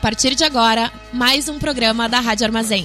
partir de agora, mais um programa da Rádio Armazém.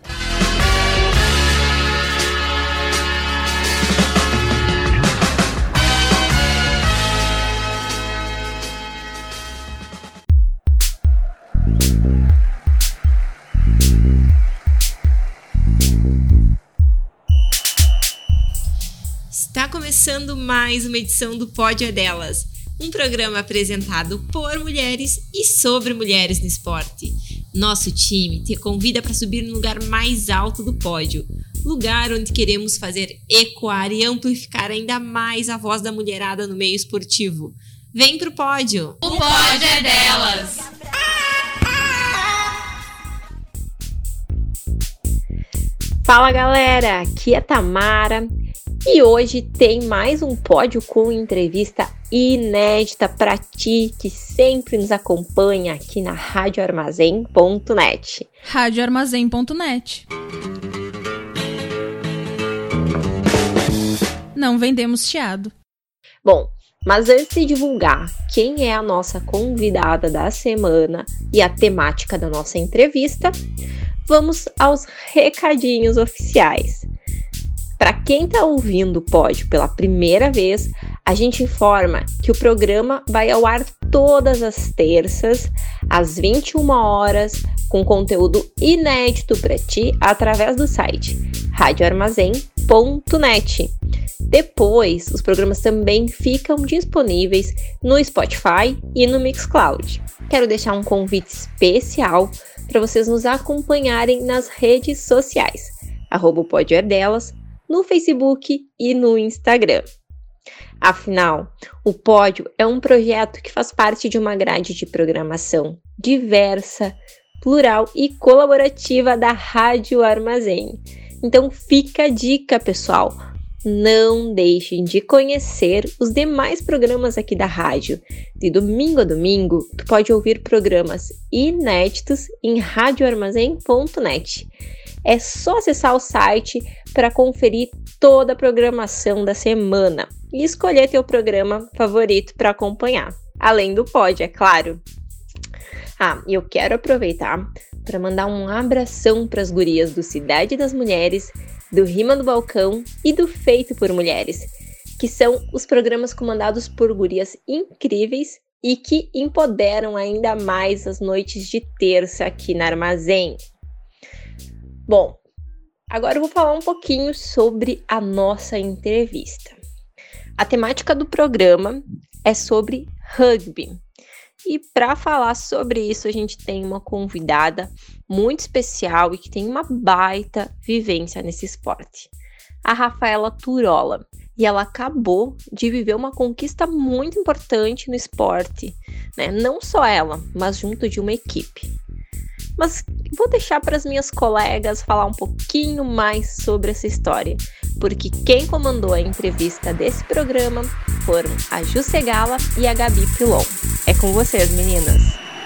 Está começando mais uma edição do Pódio é Delas, um programa apresentado por mulheres e sobre mulheres no esporte. Nosso time te convida para subir no lugar mais alto do pódio, lugar onde queremos fazer ecoar e amplificar ainda mais a voz da mulherada no meio esportivo. Vem pro pódio! O Pódio é Delas! Fala galera, aqui é Tamara e hoje tem mais um pódio com entrevista inédita para ti que sempre nos acompanha aqui na radioarmazém.net. radioarmazém.net. Não vendemos chiado. Bom, mas antes de divulgar quem é a nossa convidada da semana e a temática da nossa entrevista, vamos aos recadinhos oficiais. Para quem está ouvindo o pódio pela primeira vez, a gente informa que o programa vai ao ar todas as terças, às 21 horas, com conteúdo inédito para ti através do site radioarmazém.net. Depois, os programas também ficam disponíveis no Spotify e no Mixcloud. Quero deixar um convite especial para vocês nos acompanharem nas redes sociais, @podioerdelas, no Facebook e no Instagram. Afinal, o Pódio é um projeto que faz parte de uma grade de programação diversa, plural e colaborativa da Rádio Armazém. Então fica a dica, pessoal! Não deixem de conhecer os demais programas aqui da rádio. De domingo a domingo, tu pode ouvir programas inéditos em radioarmazém.net. É só acessar o site para conferir toda a programação da semana e escolher teu programa favorito para acompanhar, além do pódio, é claro. E eu quero aproveitar para mandar um abração para as gurias do Cidade das Mulheres, do Rima do Balcão e do Feito por Mulheres, que são os programas comandados por gurias incríveis e que empoderam ainda mais as noites de terça aqui na Armazém. Bom, agora eu vou falar um pouquinho sobre a nossa entrevista. A temática do programa é sobre rugby. E para falar sobre isso, a gente tem uma convidada muito especial e que tem uma baita vivência nesse esporte. A Rafaela Turola. E ela acabou de viver uma conquista muito importante no esporte, né? Não só ela, mas junto de uma equipe. Mas vou deixar para as minhas colegas falar um pouquinho mais sobre essa história, porque quem comandou a entrevista desse programa foram a Ju Segala e a Gabi Pilon. É com vocês, meninas!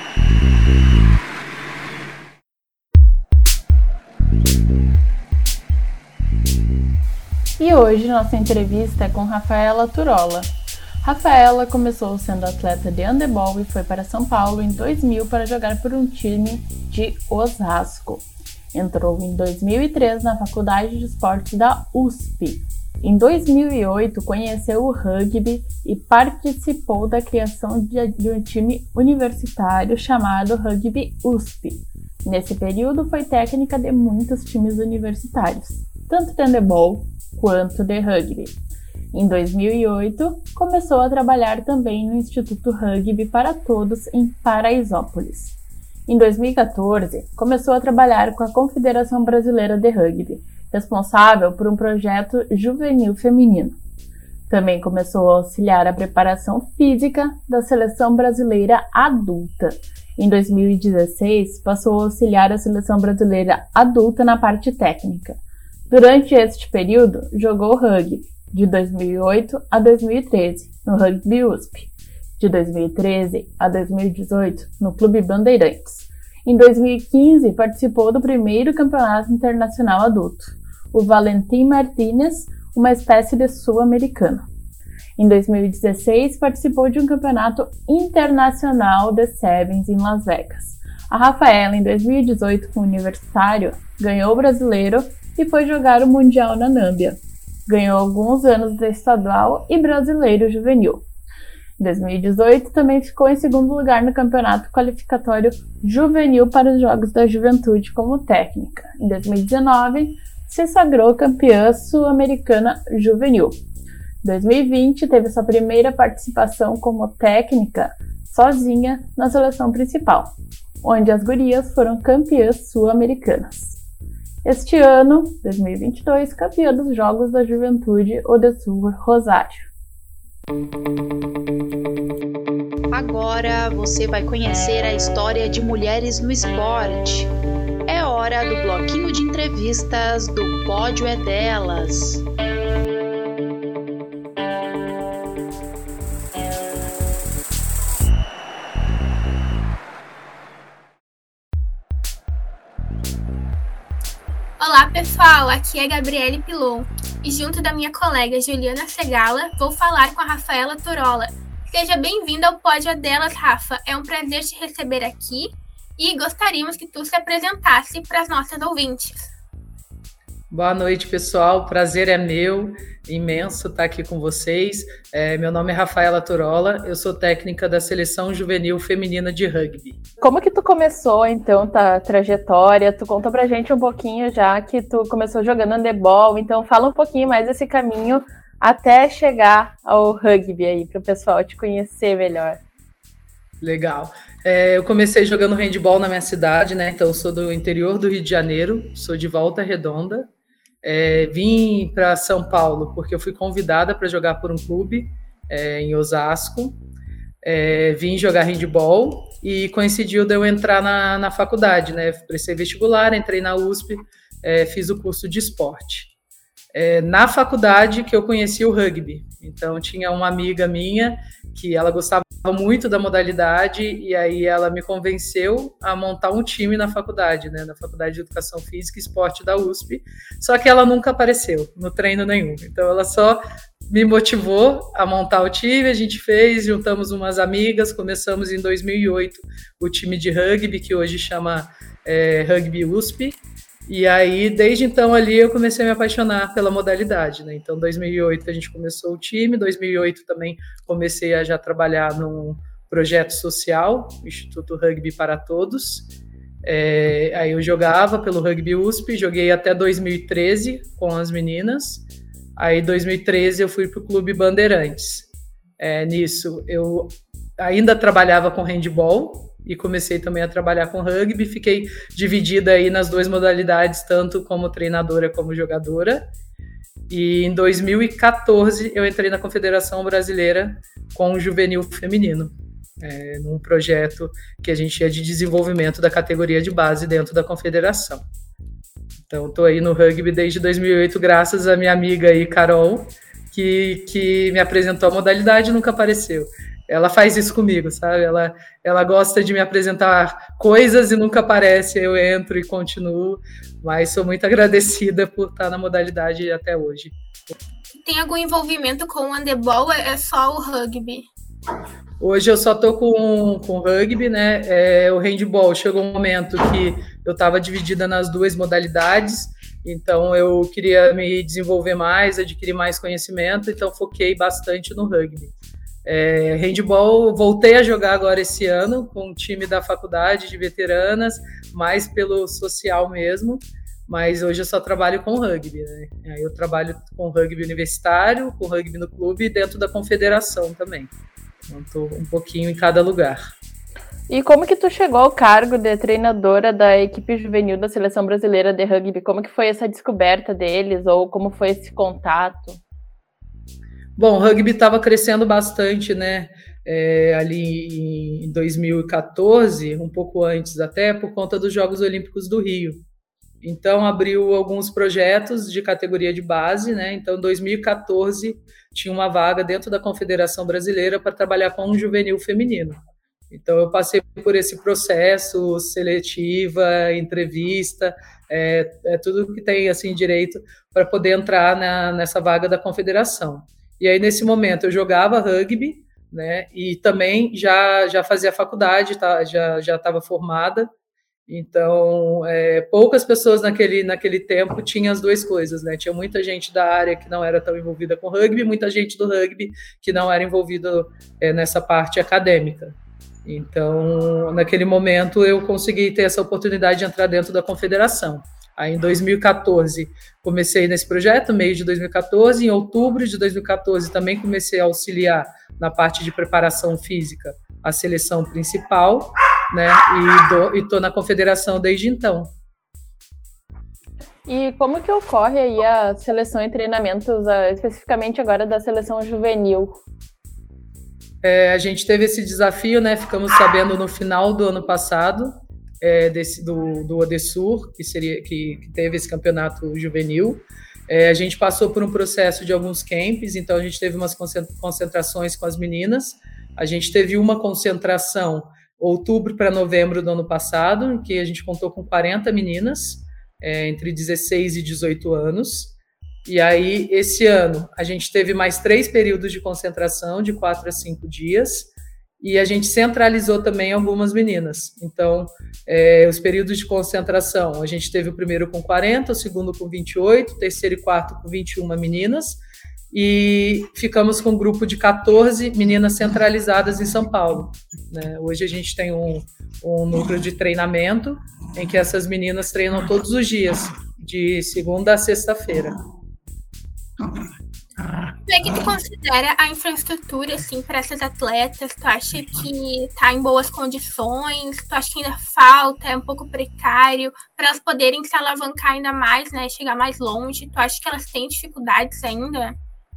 E hoje nossa entrevista é com Rafaela Turola. Rafaela começou sendo atleta de handebol e foi para São Paulo em 2000 para jogar por um time de Osasco. Entrou em 2003 na Faculdade de Esportes da USP. Em 2008 conheceu o rugby e participou da criação de um time universitário chamado Rugby USP. Nesse período foi técnica de muitos times universitários, tanto de handebol quanto de rugby. Em 2008, começou a trabalhar também no Instituto Rugby para Todos em Paraisópolis. Em 2014, começou a trabalhar com a Confederação Brasileira de Rugby, responsável por um projeto juvenil feminino. Também começou a auxiliar a preparação física da Seleção Brasileira Adulta. Em 2016, passou a auxiliar a Seleção Brasileira Adulta na parte técnica. Durante este período, jogou rugby, de 2008 a 2013, no Rugby USP, de 2013 a 2018, no Clube Bandeirantes. Em 2015, participou do primeiro campeonato internacional adulto, o Valentim Martínez, uma espécie de sul-americano. Em 2016, participou de um campeonato internacional de Sevens em Las Vegas, A Rafaela, em 2018, com o Universitário, ganhou o Brasileiro e foi jogar o Mundial na Nâmbia. Ganhou alguns anos da Estadual e Brasileiro Juvenil. Em 2018, também ficou em segundo lugar no Campeonato Qualificatório Juvenil para os Jogos da Juventude como técnica. Em 2019, se sagrou campeã sul-americana juvenil. Em 2020, teve sua primeira participação como técnica sozinha na seleção principal, onde as gurias foram campeãs sul-americanas. Este ano, 2022, campeã dos Jogos da Juventude Odesul Rosário. Agora você vai conhecer a história de mulheres no esporte. É hora do bloquinho de entrevistas do Pódio é Delas. Olá pessoal, aqui é Gabriele Pilon e junto da minha colega Juliana Segala vou falar com a Rafaela Turola. Seja bem-vinda ao Pódio Delas, Rafa. É um prazer te receber aqui e gostaríamos que tu se apresentasse para as nossas ouvintes. Boa noite, pessoal. O prazer é meu, imenso estar aqui com vocês. Meu nome é Rafaela Turola, eu sou técnica da Seleção Juvenil Feminina de Rugby. Como que tu começou, então, tua trajetória? Tu conta pra gente um pouquinho já que tu começou jogando handebol, então fala um pouquinho mais desse caminho até chegar ao rugby aí, para o pessoal te conhecer melhor. Legal. Eu comecei jogando handebol na minha cidade, né? Então, eu sou do interior do Rio de Janeiro, sou de Volta Redonda. Vim para São Paulo porque eu fui convidada para jogar por um clube em Osasco. Vim jogar handebol e coincidiu de eu entrar na faculdade, né? Prestei vestibular, entrei na USP, fiz o curso de esporte. Na faculdade que eu conheci o rugby. Então, tinha uma amiga minha que ela gostava muito da modalidade e aí ela me convenceu a montar um time na faculdade, né? Na Faculdade de Educação Física e Esporte da USP. Só que ela nunca apareceu no treino nenhum. Então, ela só me motivou a montar o time, a gente fez, juntamos umas amigas, começamos em 2008 o time de rugby, que hoje chama Rugby USP. E aí, desde então, ali eu comecei a me apaixonar pela modalidade, né? Então, em 2008 a gente começou o time, em 2008 também comecei a já trabalhar num projeto social, Instituto Rugby para Todos. Aí eu jogava pelo Rugby USP, joguei até 2013 com as meninas. Aí, em 2013, eu fui para o Clube Bandeirantes. Nisso, eu ainda trabalhava com handebol, e comecei também a trabalhar com rugby, fiquei dividida aí nas duas modalidades, tanto como treinadora como jogadora, e em 2014 eu entrei na Confederação Brasileira com o juvenil feminino, num projeto que a gente é de desenvolvimento da categoria de base dentro da confederação. Então estou aí no rugby desde 2008, graças à minha amiga aí, Carol, que me apresentou a modalidade e nunca apareceu. Ela faz isso comigo, sabe? Ela gosta de me apresentar coisas e nunca aparece, eu entro e continuo, mas sou muito agradecida por estar na modalidade até hoje. Tem algum envolvimento com o handebol ou é só o rugby? Hoje eu só estou com rugby, né? O handebol chegou um momento que eu estava dividida nas duas modalidades, então eu queria me desenvolver mais, adquirir mais conhecimento, então foquei bastante no rugby. Handebol, voltei a jogar agora esse ano com um time da faculdade de veteranas, mais pelo social mesmo, mas hoje eu só trabalho com rugby, né? Eu trabalho com rugby universitário, com rugby no clube e dentro da confederação também. Então, estou um pouquinho em cada lugar. E como que tu chegou ao cargo de treinadora da equipe juvenil da Seleção Brasileira de Rugby? Como que foi essa descoberta deles ou como foi esse contato? Bom, o rugby estava crescendo bastante, né? Ali em 2014, um pouco antes até, por conta dos Jogos Olímpicos do Rio. Então, abriu alguns projetos de categoria de base, né? Então, em 2014, tinha uma vaga dentro da Confederação Brasileira para trabalhar com um juvenil feminino. Então, eu passei por esse processo, seletiva, entrevista, tudo que tem, assim, direito para poder entrar nessa vaga da Confederação. E aí, nesse momento, eu jogava rugby, né? E também já fazia faculdade, já estava formada. Então, poucas pessoas naquele tempo tinham as duas coisas, né? Tinha muita gente da área que não era tão envolvida com rugby, muita gente do rugby que não era envolvida nessa parte acadêmica. Então, naquele momento, eu consegui ter essa oportunidade de entrar dentro da confederação. Aí, em 2014, comecei nesse projeto, meio de 2014. Em outubro de 2014, também comecei a auxiliar na parte de preparação física a seleção principal, né? E estou na confederação desde então. E como que ocorre aí a seleção e treinamentos, especificamente agora da seleção juvenil? A gente teve esse desafio, né? Ficamos sabendo no final do ano passado, do Odessur, que teve esse campeonato juvenil. A gente passou por um processo de alguns camps, então a gente teve umas concentrações com as meninas. A gente teve uma concentração outubro para novembro do ano passado, em que a gente contou com 40 meninas, entre 16 e 18 anos. E aí, esse ano, a gente teve mais 3 períodos de concentração, de 4 a 5 dias, e a gente centralizou também algumas meninas. Então, os períodos de concentração, a gente teve o primeiro com 40, o segundo com 28, o terceiro e quarto com 21 meninas, e ficamos com um grupo de 14 meninas centralizadas em São Paulo, né? Hoje a gente tem um núcleo de treinamento em que essas meninas treinam todos os dias, de segunda a sexta-feira. Como é que tu considera a infraestrutura, assim, para essas atletas? Tu acha que está em boas condições? Tu acha que ainda falta, é um pouco precário, para elas poderem se alavancar ainda mais, né, chegar mais longe? Tu acha que elas têm dificuldades ainda?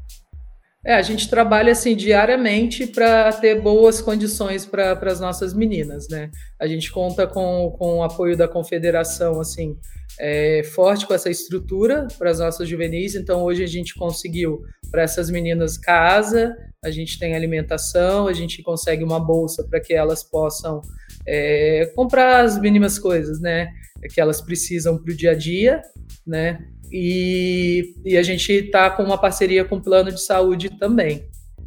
A gente trabalha assim diariamente para ter boas condições para as nossas meninas, né? A gente conta com o apoio da confederação, assim, forte com essa estrutura para as nossas juvenis. Então, hoje a gente conseguiu para essas meninas casa, a gente tem alimentação, a gente consegue uma bolsa para que elas possam comprar as mínimas coisas, né? Que elas precisam para o dia a dia, né? E a gente está com uma parceria com o plano de saúde também.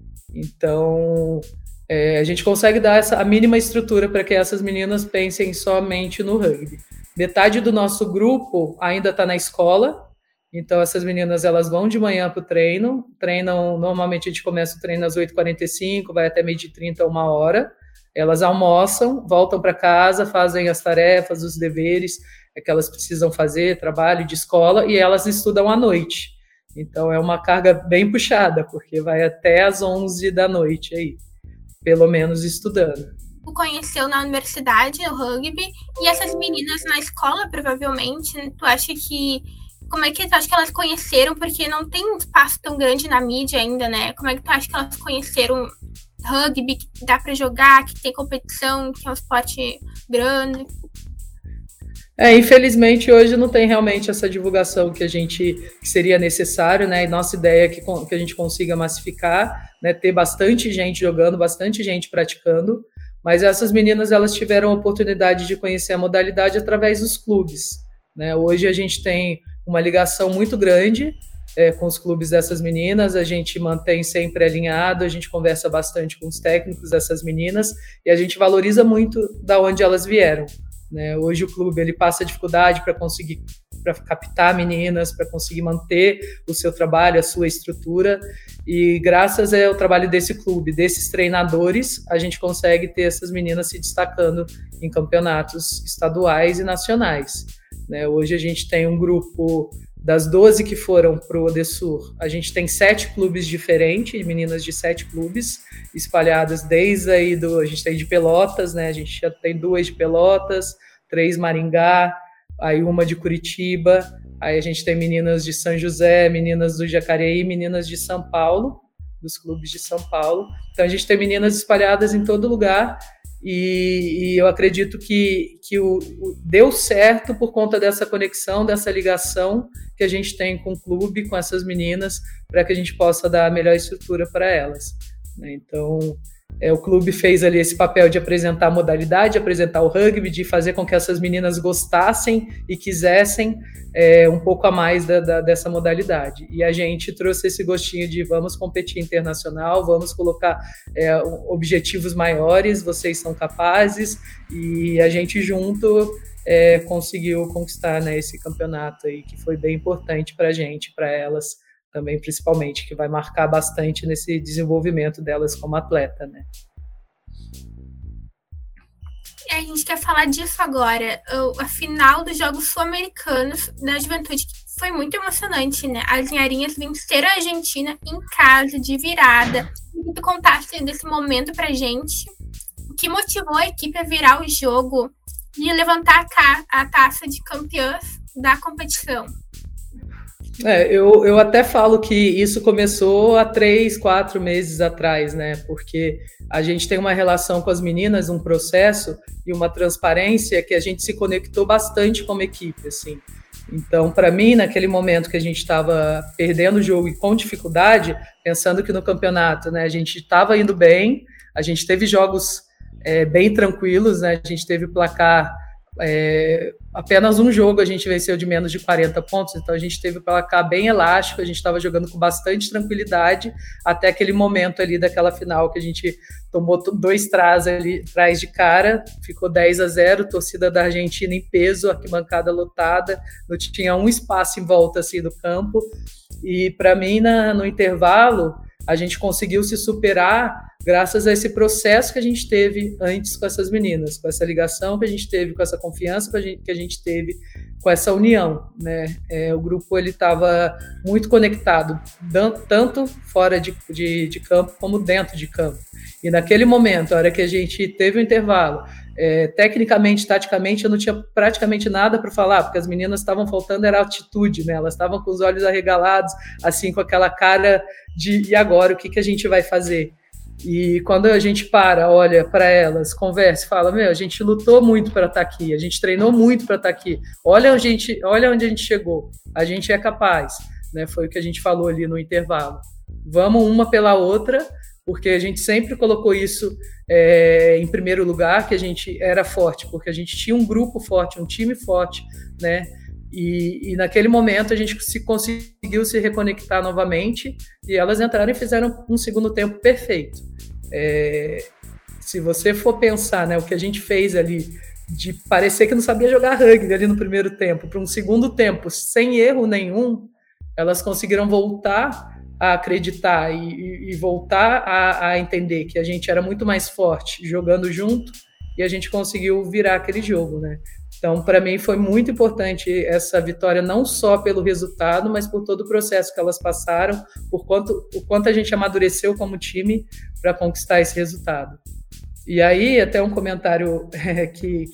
Então, a gente consegue dar a mínima estrutura para que essas meninas pensem somente no rugby. Metade do nosso grupo ainda está na escola, então essas meninas elas vão de manhã para o treinam, normalmente a gente começa o treino às 8h45, vai até 12h30, 1h. Elas almoçam, voltam para casa, fazem as tarefas, os deveres que elas precisam fazer, trabalho de escola, e elas estudam à noite. Então, é uma carga bem puxada, porque vai até às 11 da noite aí, pelo menos estudando. Tu conheceu na universidade o rugby, e essas meninas na escola, provavelmente, tu acha que... Como é que tu acha que elas conheceram? Porque não tem um espaço tão grande na mídia ainda, né? Como é que tu acha que elas conheceram rugby, que dá para jogar, que tem competição, que é um esporte grande? Infelizmente, hoje não tem realmente essa divulgação que seria necessário, né? E nossa ideia é que a gente consiga massificar, né? Ter bastante gente jogando, bastante gente praticando, mas essas meninas, elas tiveram a oportunidade de conhecer a modalidade através dos clubes, né? Hoje a gente tem uma ligação muito grande com os clubes dessas meninas, a gente mantém sempre alinhado, a gente conversa bastante com os técnicos dessas meninas e a gente valoriza muito da onde elas vieram, né? Hoje o clube ele passa dificuldade para captar meninas, para conseguir manter o seu trabalho, a sua estrutura, e graças ao trabalho desse clube, desses treinadores, a gente consegue ter essas meninas se destacando em campeonatos estaduais e nacionais, né? Hoje a gente tem um grupo das 12 que foram para o Odessur, a gente tem 7 clubes diferentes, meninas de 7 clubes, espalhadas desde aí a gente tem de Pelotas, né? A gente já tem 2 de Pelotas, 3 Maringá, aí uma de Curitiba, aí a gente tem meninas de São José, meninas do Jacareí, meninas de São Paulo, dos clubes de São Paulo. Então a gente tem meninas espalhadas em todo lugar, e eu acredito que deu certo por conta dessa conexão, dessa ligação que a gente tem com o clube, com essas meninas, para que a gente possa dar a melhor estrutura para elas, né? Então, O clube fez ali esse papel de apresentar a modalidade, apresentar o rugby, de fazer com que essas meninas gostassem e quisessem um pouco a mais dessa modalidade. E a gente trouxe esse gostinho de vamos competir internacional, vamos colocar objetivos maiores, vocês são capazes, e a gente junto conseguiu conquistar, né, esse campeonato aí, que foi bem importante para a gente, para elas também, principalmente, que vai marcar bastante nesse desenvolvimento delas como atleta, né? E a gente quer falar disso agora. A final dos Jogos Sul-Americanos da Juventude foi muito emocionante, né? As Linharinhas venceram a Argentina em casa, de virada. E tu contaste desse momento pra gente. O que motivou a equipe a virar o jogo e levantar a taça de campeãs da competição? Eu até falo que isso começou há 3, 4 meses atrás, né? Porque a gente tem uma relação com as meninas, um processo e uma transparência que a gente se conectou bastante como equipe, assim. Então, para mim, naquele momento que a gente estava perdendo o jogo e com dificuldade, pensando que no campeonato, né, a gente estava indo bem, a gente teve jogos bem tranquilos, né? A gente teve placar. Apenas um jogo a gente venceu de menos de 40 pontos, então a gente teve o placar bem elástico, a gente estava jogando com bastante tranquilidade até aquele momento ali daquela final que a gente tomou 2 trás de cara, ficou 10-0, torcida da Argentina em peso, arquibancada lotada, não tinha um espaço em volta assim do campo, e para mim no intervalo a gente conseguiu se superar graças a esse processo que a gente teve antes com essas meninas, com essa ligação que a gente teve, com essa confiança que a gente teve, com essa união, né? O grupo estava muito conectado, tanto fora de campo como dentro de campo. E naquele momento, a hora que a gente teve o intervalo, tecnicamente, taticamente, eu não tinha praticamente nada para falar, porque as meninas estavam faltando, era atitude, né? Elas estavam com os olhos arregalados, assim, com aquela cara de e agora, o que a gente vai fazer? E quando a gente olha para elas, conversa, fala, a gente lutou muito para estar aqui, a gente treinou muito para estar aqui, olha onde a gente chegou, a gente é capaz, né? Foi o que a gente falou ali no intervalo. Vamos uma pela outra, porque a gente sempre colocou isso em primeiro lugar, que a gente era forte, porque a gente tinha um grupo forte, um time forte, né? E naquele momento a gente conseguiu se reconectar novamente e elas entraram e fizeram um segundo tempo perfeito. Se você for pensar, né, o que a gente fez ali, de parecer que não sabia jogar rugby ali no primeiro tempo, para um segundo tempo sem erro nenhum, elas conseguiram voltar a acreditar e voltar a entender que a gente era muito mais forte jogando junto e a gente conseguiu virar aquele jogo, né? Então, para mim, foi muito importante essa vitória, não só pelo resultado, mas por todo o processo que elas passaram, o quanto a gente amadureceu como time para conquistar esse resultado. E aí, até um comentário que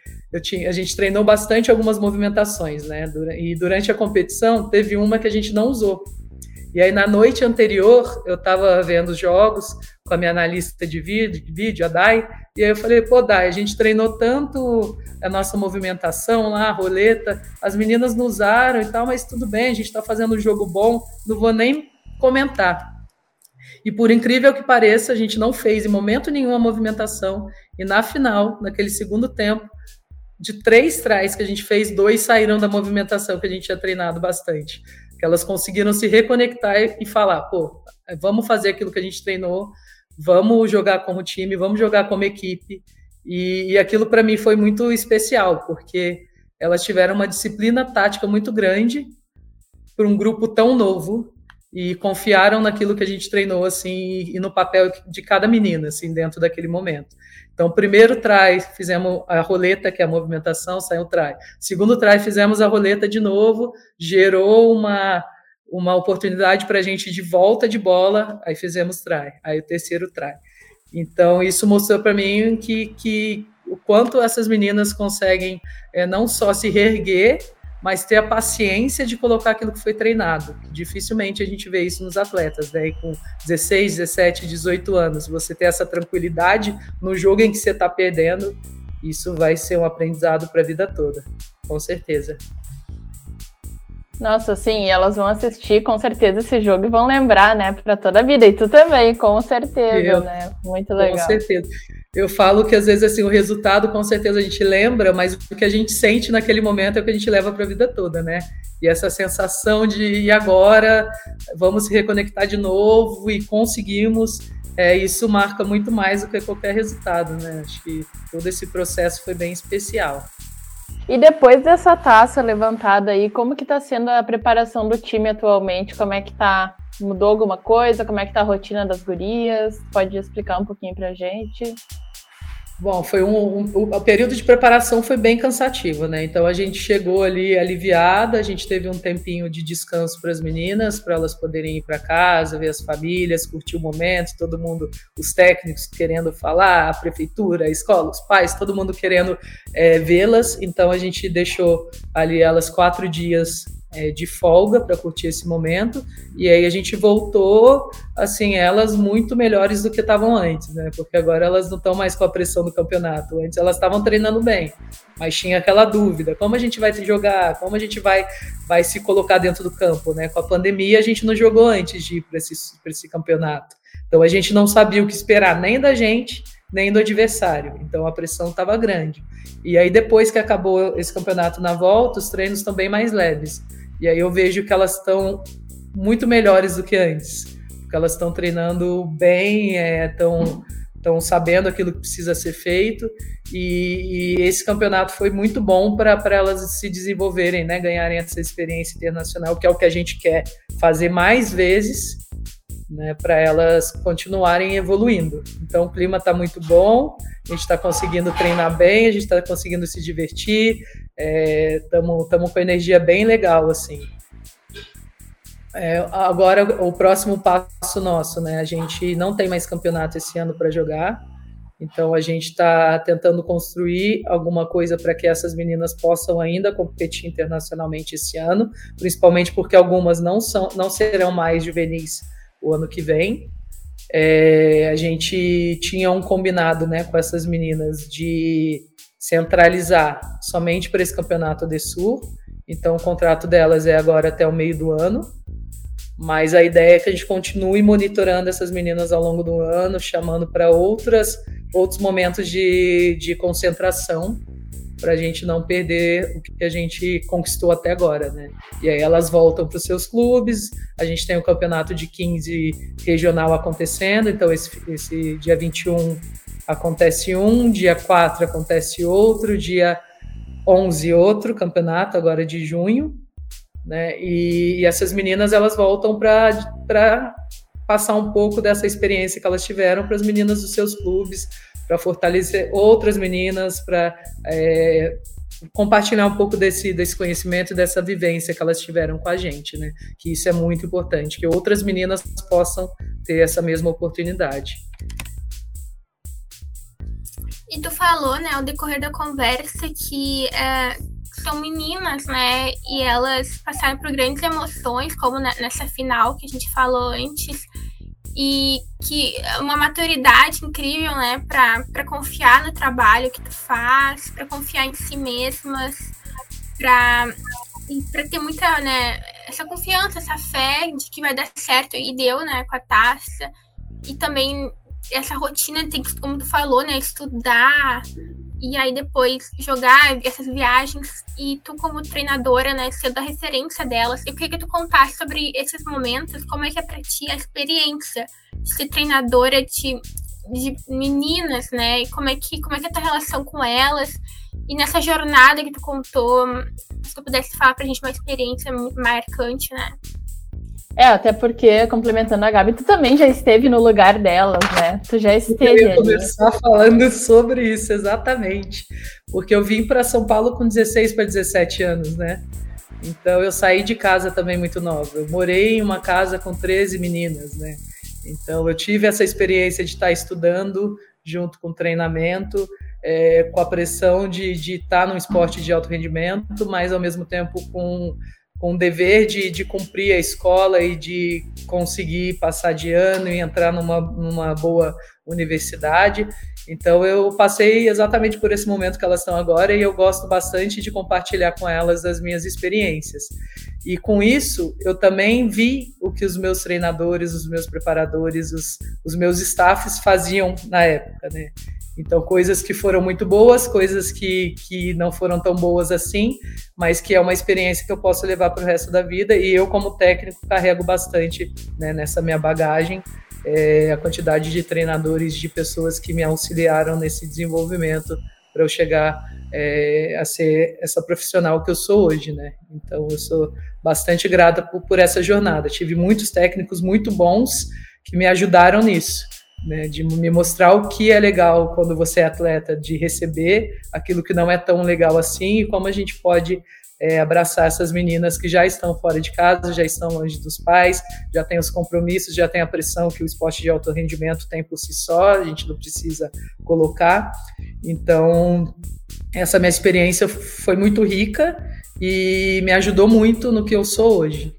a gente treinou bastante algumas movimentações, né? E durante a competição, teve uma que a gente não usou. E aí, na noite anterior, eu estava vendo os jogos com a minha analista de vídeo, a Dai, e aí eu falei, Dai, a gente treinou tanto a nossa movimentação lá, a roleta, as meninas não usaram e tal, mas tudo bem, a gente está fazendo um jogo bom, não vou nem comentar. E por incrível que pareça, a gente não fez em momento nenhum a movimentação, e na final, naquele segundo tempo, de 3 tries que a gente fez, 2 saíram da movimentação que a gente tinha treinado bastante. Que elas conseguiram se reconectar e falar, vamos fazer aquilo que a gente treinou, vamos jogar como time, vamos jogar como equipe. E aquilo para mim foi muito especial, porque elas tiveram uma disciplina tática muito grande para um grupo tão novo e confiaram naquilo que a gente treinou assim e no papel de cada menina assim dentro daquele momento. Então, primeiro try, fizemos a roleta, que é a movimentação, saiu o try. Segundo try, fizemos a roleta de novo, gerou uma oportunidade para a gente de volta de bola, aí fizemos try. Aí o terceiro try. Então, isso mostrou para mim que o quanto essas meninas conseguem não só se reerguer, mas ter a paciência de colocar aquilo que foi treinado. Dificilmente a gente vê isso nos atletas, né? E com 16, 17, 18 anos, você ter essa tranquilidade no jogo em que você está perdendo, isso vai ser um aprendizado para a vida toda, com certeza. Nossa, sim, e elas vão assistir com certeza esse jogo e vão lembrar, né, para toda a vida. E tu também, com certeza, né? Muito legal. Com certeza. Eu falo que às vezes assim, o resultado com certeza a gente lembra, mas o que a gente sente naquele momento é o que a gente leva para a vida toda, né? E essa sensação de e agora vamos se reconectar de novo e conseguimos, isso marca muito mais do que qualquer resultado, né? Acho que todo esse processo foi bem especial. E depois dessa taça levantada aí, como que tá sendo a preparação do time atualmente? Como é que tá? Mudou alguma coisa? Como é que tá a rotina das gurias? Pode explicar um pouquinho pra gente? Bom, foi o período de preparação foi bem cansativo, né? Então a gente chegou ali aliviada, a gente teve um tempinho de descanso para as meninas, para elas poderem ir para casa, ver as famílias, curtir o momento, todo mundo, os técnicos querendo falar, a prefeitura, a escola, os pais, todo mundo querendo vê-las. Então a gente deixou ali elas 4 dias de folga para curtir esse momento, e aí a gente voltou, assim, elas muito melhores do que estavam antes, né, porque agora elas não estão mais com a pressão do campeonato, antes elas estavam treinando bem, mas tinha aquela dúvida, como a gente vai jogar, como a gente vai se colocar dentro do campo, né, com a pandemia a gente não jogou antes de ir para esse campeonato, então a gente não sabia o que esperar, nem da gente, nem do adversário, então a pressão estava grande, e aí depois que acabou esse campeonato na volta, os treinos estão bem mais leves, e aí eu vejo que elas estão muito melhores do que antes, porque elas estão treinando bem, estão sabendo aquilo que precisa ser feito, e esse campeonato foi muito bom para elas se desenvolverem, né, ganharem essa experiência internacional, que é o que a gente quer fazer mais vezes, né, para elas continuarem evoluindo. Então o clima está muito bom, a gente está conseguindo treinar bem, a gente está conseguindo se divertir, estamos com energia bem legal, assim. Agora o próximo passo nosso, né, a gente não tem mais campeonato esse ano para jogar, então a gente está tentando construir alguma coisa para que essas meninas possam ainda competir internacionalmente esse ano, principalmente porque algumas não serão mais juvenis o ano que vem. A gente tinha um combinado, né, com essas meninas de centralizar somente para esse campeonato de Sul, então o contrato delas é agora até o meio do ano, mas a ideia é que a gente continue monitorando essas meninas ao longo do ano, chamando para outros momentos de concentração, para a gente não perder o que a gente conquistou até agora, né? E aí elas voltam para os seus clubes, a gente tem o campeonato de 15 regional acontecendo, então esse dia 21 acontece dia 4 acontece outro, dia 11 outro campeonato, agora de junho, né? E essas meninas, elas voltam para passar um pouco dessa experiência que elas tiveram para as meninas dos seus clubes, para fortalecer outras meninas, para compartilhar um pouco desse conhecimento, dessa vivência que elas tiveram com a gente, né? Que isso é muito importante, que outras meninas possam ter essa mesma oportunidade. E tu falou, né, ao decorrer da conversa, que são meninas, né, e elas passaram por grandes emoções, como nessa final que a gente falou antes, e que uma maturidade incrível, né, para confiar no trabalho que tu faz, para confiar em si mesmas, para ter muita, né, essa confiança, essa fé de que vai dar certo, e deu, né, com a taça, e também essa rotina tem que, como tu falou, né, estudar, e aí depois jogar essas viagens, e tu como treinadora, né, sendo a referência delas. Eu queria que tu contasse sobre esses momentos, como é que é pra ti a experiência de ser treinadora de meninas, né, e como é que é a tua relação com elas, e nessa jornada que tu contou, se tu pudesse falar pra gente uma experiência muito marcante, né? Até porque, complementando a Gabi, tu também já esteve no lugar delas, né? Tu já esteve. Eu ia começar falando sobre isso, exatamente. Porque eu vim para São Paulo com 16 para 17 anos, né? Então eu saí de casa também muito nova. Eu morei em uma casa com 13 meninas, né? Então eu tive essa experiência de estar estudando junto com o treinamento, com a pressão de estar num esporte de alto rendimento, mas ao mesmo tempo com o dever de cumprir a escola e de conseguir passar de ano e entrar numa boa universidade. Então eu passei exatamente por esse momento que elas estão agora e eu gosto bastante de compartilhar com elas as minhas experiências. E com isso, eu também vi o que os meus treinadores, os meus preparadores, os meus staffs faziam na época, né? Então, coisas que foram muito boas, coisas que não foram tão boas assim, mas que é uma experiência que eu posso levar para o resto da vida, e eu, como técnico, carrego bastante, né, nessa minha bagagem, a quantidade de treinadores, de pessoas que me auxiliaram nesse desenvolvimento para eu chegar a ser essa profissional que eu sou hoje, né? Então, eu sou bastante grata por essa jornada. Tive muitos técnicos muito bons que me ajudaram nisso, né, de me mostrar o que é legal quando você é atleta, de receber aquilo que não é tão legal assim, e como a gente pode abraçar essas meninas que já estão fora de casa, já estão longe dos pais, já tem os compromissos, já tem a pressão que o esporte de alto rendimento tem por si só, a gente não precisa colocar. Então, essa minha experiência foi muito rica e me ajudou muito no que eu sou hoje.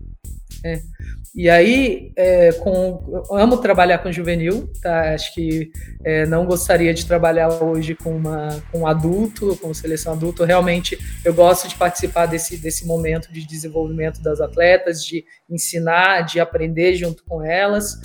E aí, eu amo trabalhar com juvenil, tá? Acho que não gostaria de trabalhar hoje com adulto, com seleção adulto. Realmente, eu gosto de participar desse momento de desenvolvimento das atletas, de ensinar, de aprender junto com elas.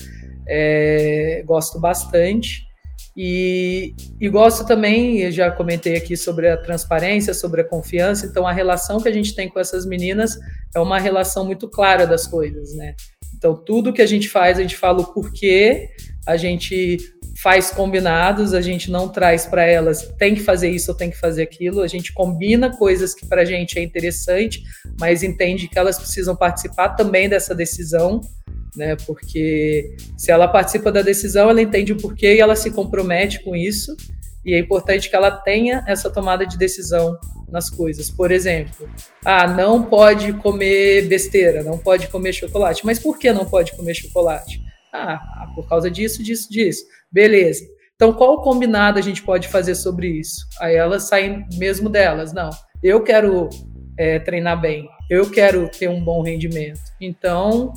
Gosto bastante. E gosto também, eu já comentei aqui sobre a transparência, sobre a confiança. Então, a relação que a gente tem com essas meninas é uma relação muito clara das coisas, né? Então, tudo que a gente fala o porquê, a gente faz combinados, a gente não traz para elas, tem que fazer isso ou tem que fazer aquilo, a gente combina coisas que para a gente é interessante, mas entende que elas precisam participar também dessa decisão, né? Porque se ela participa da decisão, ela entende o porquê e ela se compromete com isso, e é importante que ela tenha essa tomada de decisão nas coisas. Por exemplo, não pode comer besteira, não pode comer chocolate. Mas por que não pode comer chocolate? Por causa disso. Beleza. Então, qual combinado a gente pode fazer sobre isso? Aí elas saem mesmo delas. Não, eu quero treinar bem, eu quero ter um bom rendimento. Então,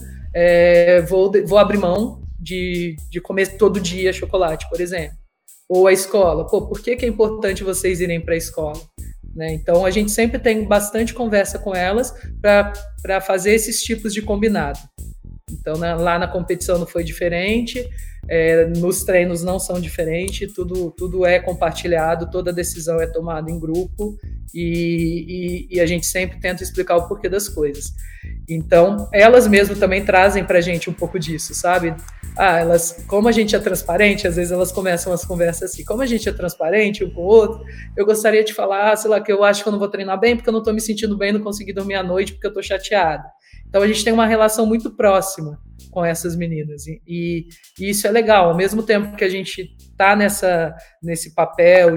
vou abrir mão de comer todo dia chocolate, por exemplo. Ou a escola. Por que é importante vocês irem para a escola? Né? Então, a gente sempre tem bastante conversa com elas para fazer esses tipos de combinado. Então, lá na competição não foi diferente, nos treinos não são diferentes, tudo é compartilhado, toda decisão é tomada em grupo e a gente sempre tenta explicar o porquê das coisas. Então, elas mesmas também trazem para a gente um pouco disso, sabe? Como a gente é transparente, às vezes elas começam as conversas assim, como a gente é transparente um com o outro, eu gostaria de falar, sei lá, que eu acho que eu não vou treinar bem porque eu não estou me sentindo bem, não consegui dormir à noite porque eu estou chateada. Então a gente tem uma relação muito próxima com essas meninas e isso é legal, ao mesmo tempo que a gente está nesse papel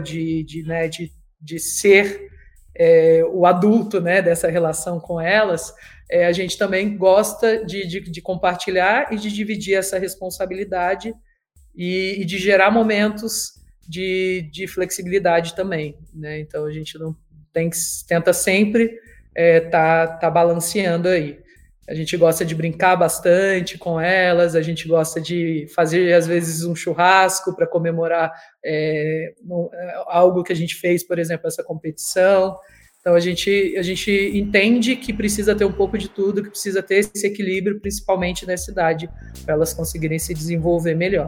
de ser o adulto, né, dessa relação com elas, a gente também gosta de compartilhar e de dividir essa responsabilidade e de gerar momentos de flexibilidade também, né? Então a gente não tenta sempre tá balanceando aí. A gente gosta de brincar bastante com elas, a gente gosta de fazer, às vezes, um churrasco para comemorar algo que a gente fez, por exemplo, essa competição. Então, a gente entende que precisa ter um pouco de tudo, que precisa ter esse equilíbrio, principalmente nessa idade, para elas conseguirem se desenvolver melhor.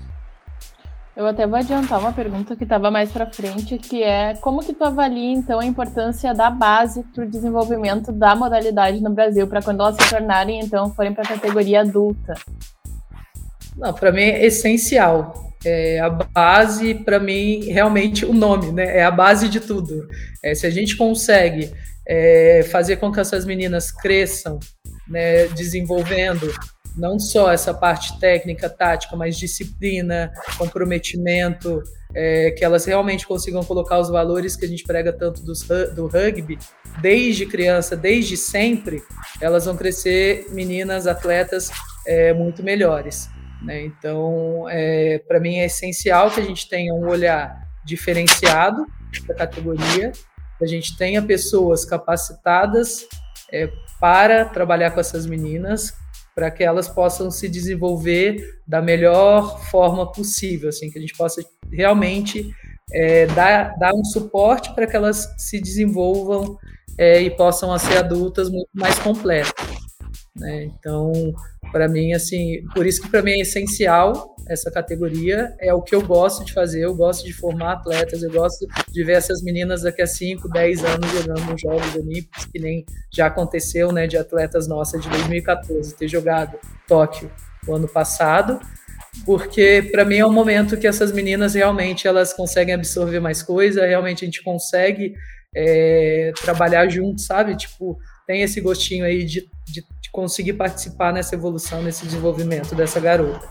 Eu até vou adiantar uma pergunta que estava mais para frente, que é como que tu avalia, então, a importância da base para o desenvolvimento da modalidade no Brasil, para quando elas se tornarem, então, forem para a categoria adulta? Não, para mim é essencial. A base, para mim, realmente o nome, né? É a base de tudo. Se a gente consegue fazer com que essas meninas cresçam, né, desenvolvendo não só essa parte técnica, tática, mas disciplina, comprometimento, que elas realmente consigam colocar os valores que a gente prega tanto do rugby, desde criança, desde sempre, elas vão crescer meninas, atletas muito melhores. Né? Então, para mim é essencial que a gente tenha um olhar diferenciado da categoria, que a gente tenha pessoas capacitadas para trabalhar com essas meninas, para que elas possam se desenvolver da melhor forma possível, assim, que a gente possa realmente dar um suporte para que elas se desenvolvam e possam ser adultas muito mais completas, né? Então, para mim, assim, por isso que para mim é essencial essa categoria, é o que eu gosto de fazer, eu gosto de formar atletas, eu gosto de ver essas meninas daqui a 5, 10 anos jogando nos Jogos Olímpicos, que nem já aconteceu, né, de atletas nossas de 2014, ter jogado Tóquio o ano passado, porque para mim é um momento que essas meninas realmente elas conseguem absorver mais coisa, realmente a gente consegue trabalhar junto, sabe? Tipo, tem esse gostinho aí de conseguir participar nessa evolução, nesse desenvolvimento dessa garota.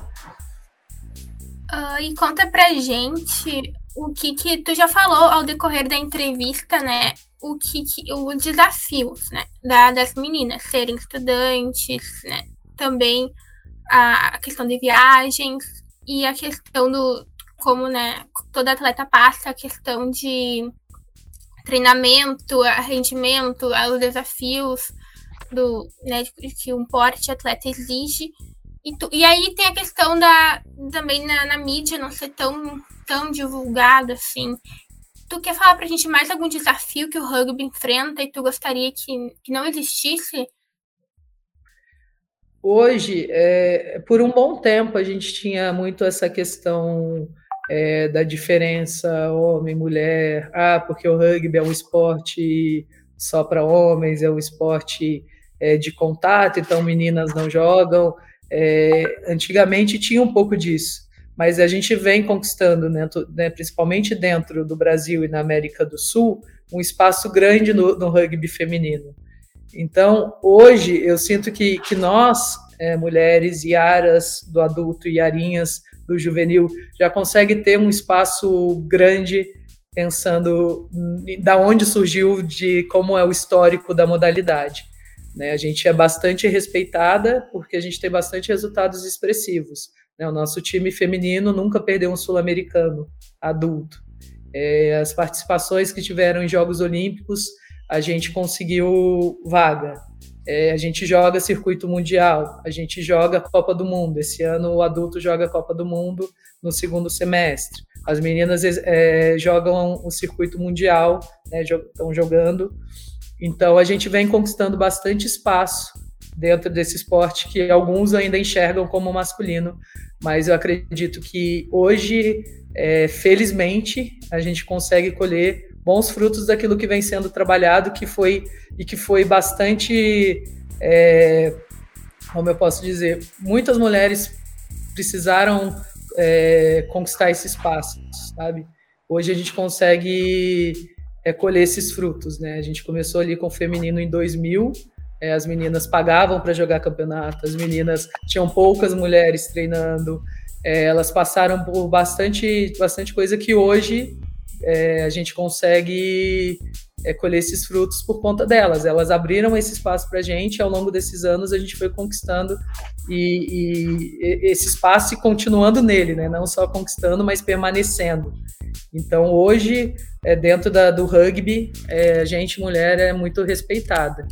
E conta pra gente o que tu já falou ao decorrer da entrevista, né? Os desafios, né? Das meninas serem estudantes, né? Também a questão de viagens e a questão do como, né? Toda atleta passa, a questão de treinamento, rendimento, os desafios né, que um porte atleta exige. E aí tem a questão também na mídia não ser tão divulgado assim. Tu quer falar pra gente mais algum desafio que o rugby enfrenta e tu gostaria que não existisse? Hoje, por um bom tempo, a gente tinha muito essa questão da diferença homem-mulher, porque o rugby é um esporte só para homens, é um esporte de contato, então meninas não jogam. Antigamente tinha um pouco disso, mas a gente vem conquistando, né, principalmente dentro do Brasil e na América do Sul, um espaço grande no rugby feminino. Então, hoje, eu sinto que nós, mulheres, iaras do adulto e iarinhas do juvenil, já consegue ter um espaço grande pensando da onde surgiu, de como é o histórico da modalidade. Né? A gente é bastante respeitada porque a gente tem bastante resultados expressivos. Né? O nosso time feminino nunca perdeu um sul-americano adulto. As participações que tiveram em Jogos Olímpicos, a gente conseguiu vaga. A gente joga circuito mundial, a gente joga Copa do Mundo. Esse ano o adulto joga Copa do Mundo no segundo semestre. As meninas jogam o circuito mundial, né, estão jogando. Então a gente vem conquistando bastante espaço dentro desse esporte que alguns ainda enxergam como masculino, mas eu acredito que hoje, felizmente, a gente consegue colher bons frutos daquilo que vem sendo trabalhado, que foi bastante, como eu posso dizer, muitas mulheres precisaram conquistar esse espaço, sabe? Hoje a gente consegue colher esses frutos, né? A gente começou ali com o feminino em 2000, as meninas pagavam para jogar campeonato, as meninas tinham poucas mulheres treinando, elas passaram por bastante coisa que hoje a gente consegue colher esses frutos por conta delas. Elas abriram esse espaço para a gente, ao longo desses anos a gente foi conquistando e esse espaço e continuando nele, né? Não só conquistando, mas permanecendo. Então hoje, dentro do rugby, a gente, mulher, é muito respeitada.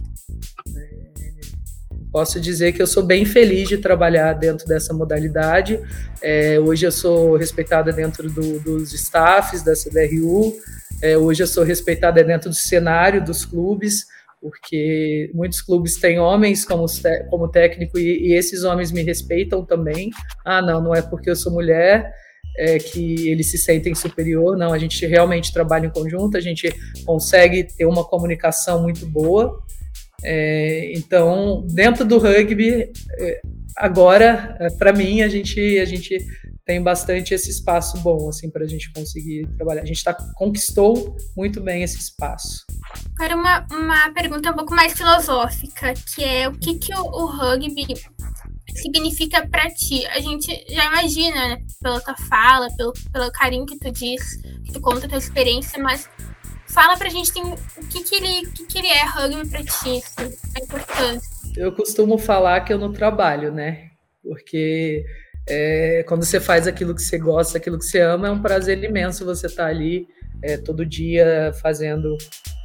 Posso dizer que eu sou bem feliz de trabalhar dentro dessa modalidade. Hoje eu sou respeitada dentro dos staffs da CBRU, hoje eu sou respeitada dentro do cenário dos clubes, porque muitos clubes têm homens como técnico e esses homens me respeitam também. Não é porque eu sou mulher que eles se sentem superior, não, a gente realmente trabalha em conjunto, a gente consegue ter uma comunicação muito boa. Então, dentro do rugby, agora, para mim, a gente tem bastante esse espaço bom, assim, para a gente conseguir trabalhar. A gente conquistou muito bem esse espaço. Agora, uma pergunta um pouco mais filosófica, que é o que o rugby significa para ti? A gente já imagina, né, pela tua fala, pelo carinho que tu diz, que tu conta a tua experiência, mas fala pra gente o que ele é rugby pra ti, assim, a importância. Eu costumo falar que eu não trabalho, né? Porque quando você faz aquilo que você gosta, aquilo que você ama, é um prazer imenso você estar ali todo dia fazendo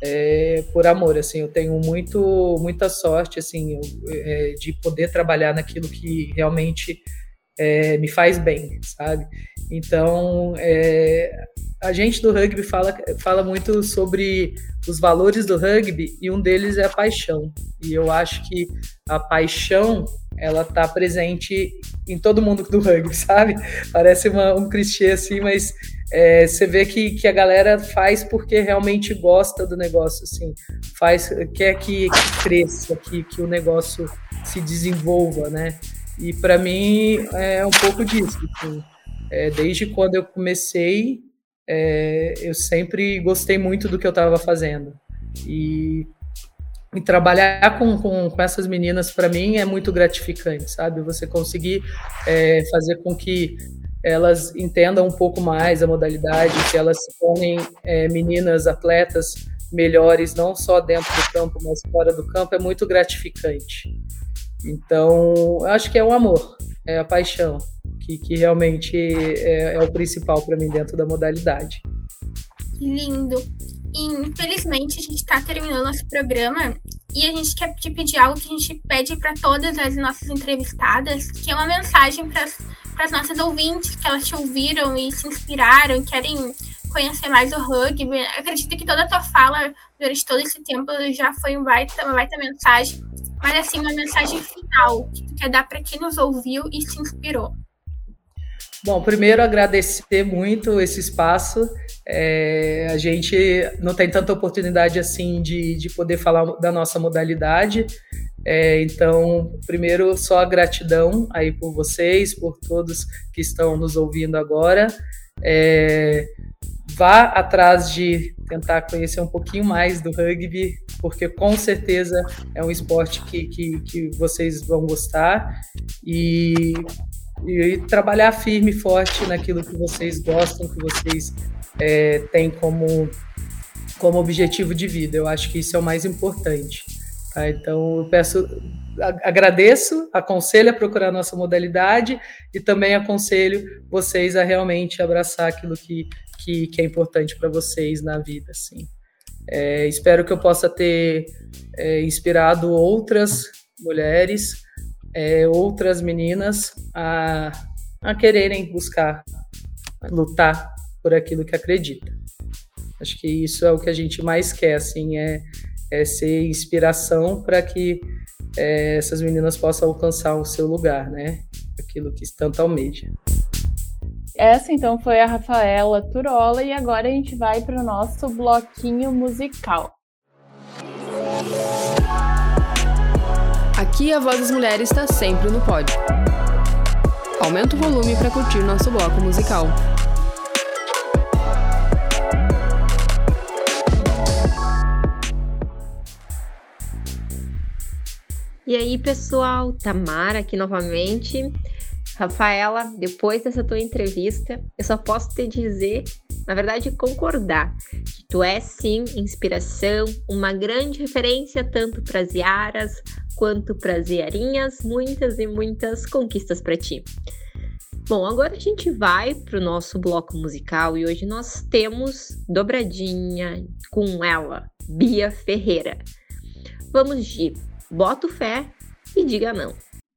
por amor, assim, eu tenho muita sorte, assim, de poder trabalhar naquilo que realmente me faz bem, sabe? Então, a gente do rugby fala muito sobre os valores do rugby, e um deles é a paixão, e eu acho que a paixão, ela tá presente em todo mundo do rugby, sabe? Parece um clichê assim, mas você vê que a galera faz porque realmente gosta do negócio, assim, quer que cresça, que o negócio se desenvolva, né? E para mim é um pouco disso, assim. Desde quando eu comecei, eu sempre gostei muito do que eu estava fazendo, e trabalhar com essas meninas, para mim, é muito gratificante, sabe? Você conseguir fazer com que elas entendam um pouco mais a modalidade, que elas se tornem meninas, atletas melhores, não só dentro do campo, mas fora do campo, é muito gratificante. Então, eu acho que é o amor, é a paixão, que realmente é o principal para mim dentro da modalidade. Lindo! E, infelizmente, a gente está terminando nosso programa e a gente quer te pedir algo que a gente pede para todas as nossas entrevistadas, que é uma mensagem para as nossas ouvintes, que elas te ouviram e se inspiraram, querem conhecer mais o rugby. Acredito que toda a tua fala durante todo esse tempo já foi uma baita mensagem, mas assim, uma mensagem final que tu quer dar para quem nos ouviu e se inspirou. Bom, primeiro agradecer muito esse espaço. A gente não tem tanta oportunidade assim de poder falar da nossa modalidade. Então, primeiro, só a gratidão aí por vocês, por todos que estão nos ouvindo agora. Vá atrás de tentar conhecer um pouquinho mais do rugby, porque com certeza é um esporte que vocês vão gostar, e trabalhar firme e forte naquilo que vocês gostam, que vocês têm como objetivo de vida. Eu acho que isso é o mais importante. Tá? Então, eu agradeço, aconselho a procurar a nossa modalidade, e também aconselho vocês a realmente abraçar aquilo que é importante para vocês na vida. Assim. Espero que eu possa ter inspirado outras mulheres, outras meninas a quererem buscar, lutar por aquilo que acredita. Acho que isso é o que a gente mais quer, assim, ser inspiração para que essas meninas possam alcançar o seu lugar, né? Aquilo que tanto almeja. Essa então foi a Rafaela Turola, e agora a gente vai para o nosso bloquinho musical. Aqui a voz das mulheres está sempre no pódio. Aumenta o volume para curtir nosso bloco musical. E aí, pessoal, Tamara aqui novamente. Rafaela, depois dessa tua entrevista, eu só posso te dizer, na verdade, concordar, que tu é sim inspiração, uma grande referência tanto para as Yaras quanto para as Yarinhas, muitas e muitas conquistas para ti. Bom, agora a gente vai para o nosso bloco musical, e hoje nós temos dobradinha com ela, Bia Ferreira. Vamos de Boto Fé e Diga Não.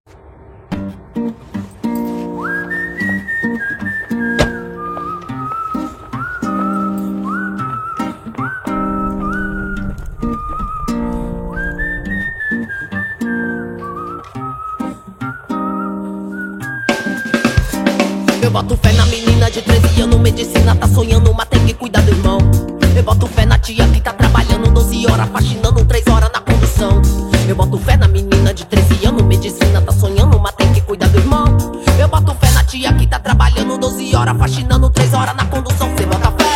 Eu boto fé na menina de 13 anos, medicina tá sonhando, mas tem que cuidar do irmão. Eu boto fé na tia que tá trabalhando 12 horas, faxinando 3 horas na condução. Eu boto fé na menina de 13 anos, medicina tá sonhando, mas tem que cuidar do irmão. Eu boto fé na tia que tá trabalhando 12 horas, faxinando 3 horas na condução. Cê bota fé.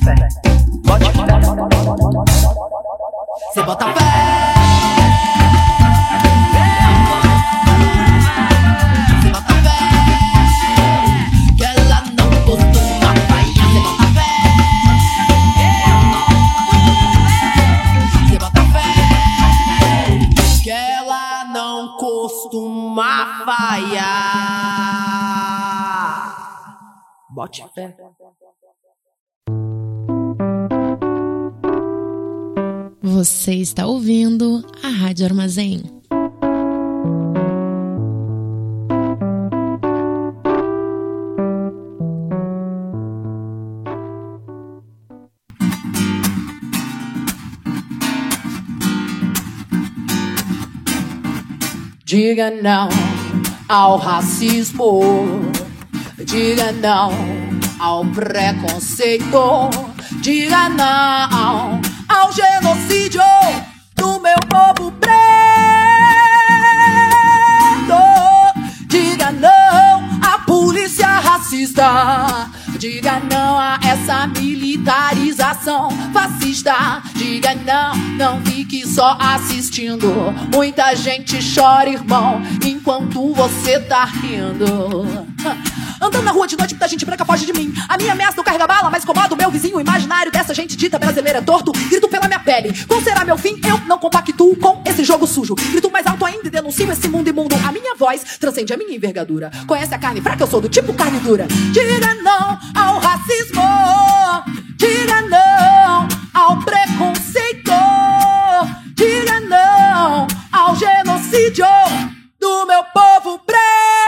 bote fé. Cê bota fé. Costuma falhar. Bote fé. Você está ouvindo a Rádio Armazém. Diga não ao racismo, diga não ao preconceito, diga não ao genocídio do meu povo preto, diga não à polícia racista, diga não a essa militarização fascista. Diga não, não fique só assistindo. Muita gente chora, irmão, enquanto você tá rindo. Andando na rua de noite, muita gente branca foge de mim. A minha ameaça não carrega bala, mas incomoda o meu vizinho imaginário dessa gente dita brasileira torto. Grito pela minha pele, qual será meu fim? Eu não compactuo com esse jogo sujo. Grito mais alto ainda e denuncio esse mundo imundo. A minha voz transcende a minha envergadura. Conhece a carne fraca? Eu sou do tipo carne dura. Diga não ao racismo, diga não ao preconceito, diga não ao genocídio do meu povo preto.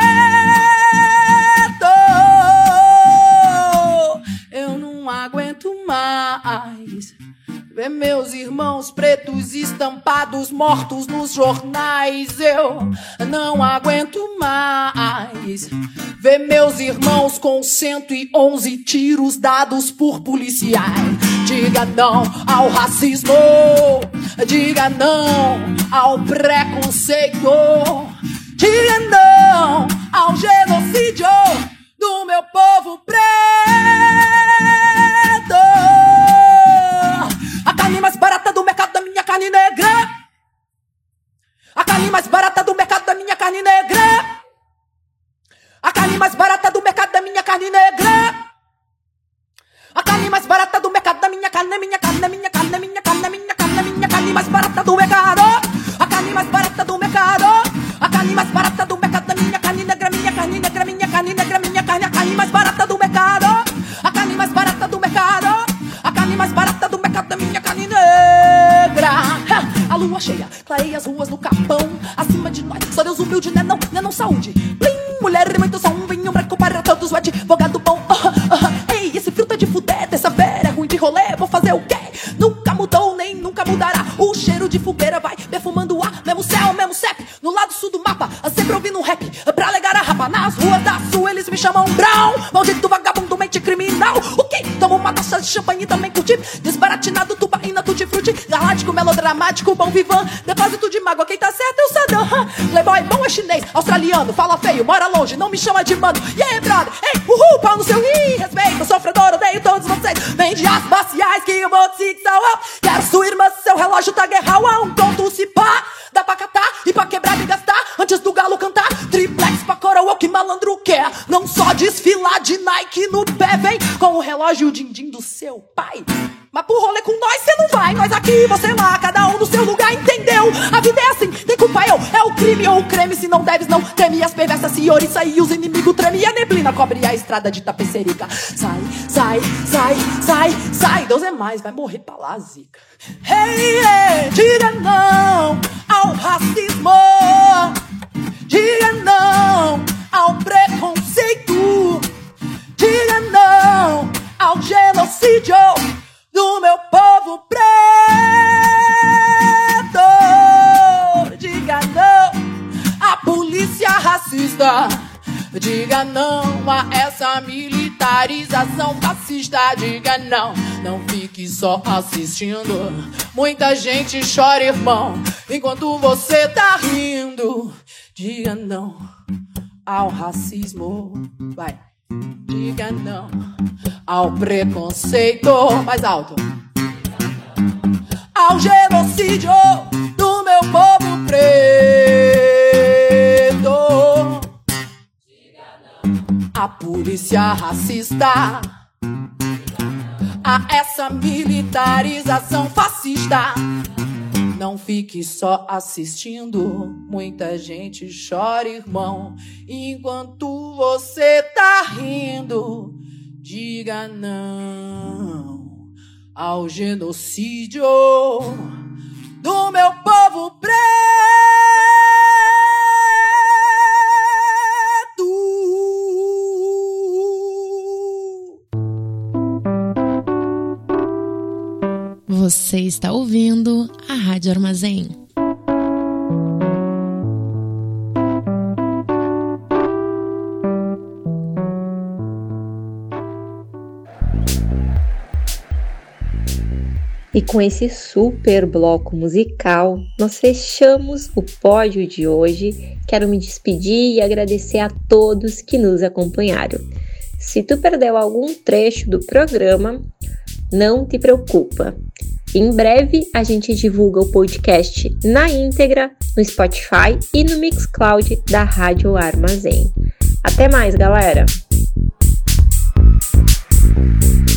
Eu não aguento mais ver meus irmãos pretos estampados, mortos nos jornais. Eu não aguento mais ver meus irmãos com 111 tiros dados por policiais. Diga não ao racismo, diga não ao preconceito, diga não ao genocídio do meu povo preto. A carne mais barata do mercado da minha carne negra. A carne mais barata do mercado da minha carne negra. A carne mais barata do mercado da minha carne negra. A carne mais barata do mercado da minha carne, minha carne, minha carne, minha carne, minha carne, minha carne mais barata do mercado. A carne mais barata do mercado. A carne mais barata do mercado da minha carne negra, minha carne negra, minha carne negra, minha carne, a carne mais barata do mercado. A carne mais barata do mercado. A carne mais barata do mercado da minha carne negra. A lua cheia clareia as ruas no Capão. Acima de nós, só Deus humilde, né não saúde. Blim, mulher e muito só um vinho branco para todos, o advogado bom. Ei, esse frio tá de fuder, terça-feira é ruim de rolê, vou fazer o quê? Nunca mudou, nem nunca mudará. O cheiro de fogueira vai perfumando o ar. Mesmo céu, mesmo CEP, no lado sul do mapa. Sempre ouvindo um rap, pra alegar a rapa. Nas ruas da sul eles me chamam Brown. Maldito vagabundo, mente criminal. O quê? Tomo uma taça de champanhe e também curti. Desbaratinado, tubaína, tutti-frutti. Galáctico, melodramático, bom vivan. Depósito de mágoa, quem tá certo é o Saddam. Playboy bom é chinês, australiano. Fala feio, mora longe, não me chama de mano. E aí, brother? Ei, uhul, pau no seu ih. Respeito, sofredor, odeio todos vocês. Vende as marciais que eu vou te salvar. Quero sua irmã, seu relógio tá guerral. A um conto se pá, dá pra catar e pra quebrar e gastar. Antes do galo cantar, triplex pra coroa, que malandro quer. Não só desfilar de Nike no pé, vem com o relógio din-din do seu pai. Mas pro rolê com nós cê não vai. Nós aqui, você lá, cada um no seu lugar, entendeu? A vida é assim, tem culpa eu. É o crime ou o creme, se não deves não teme. As perversas senhoriça e os inimigos treme. E a neblina cobre a estrada de Tapecerica. Sai, sai, sai, sai, sai. Deus é mais, vai morrer pra lá, zica. Hey, hey, diga não ao racismo, diga não ao preconceito, diga não ao genocídio do meu povo preto. Diga não à polícia racista, diga não a essa militarização fascista. Diga não, não fique só assistindo. Muita gente chora, irmão, enquanto você tá rindo. Diga não ao racismo, vai. Diga não ao preconceito, mais alto, ao genocídio do meu povo preto, a polícia racista, a essa militarização fascista. Não fique só assistindo, muita gente chora, irmão. Enquanto você tá rindo, diga não ao genocídio do meu povo preto. Você está ouvindo a Rádio Armazém. E com esse super bloco musical, nós fechamos o pódio de hoje. Quero me despedir e agradecer a todos que nos acompanharam. Se tu perdeu algum trecho do programa, não te preocupa. Em breve a gente divulga o podcast na íntegra no Spotify e no Mixcloud da Rádio Armazém. Até mais, galera!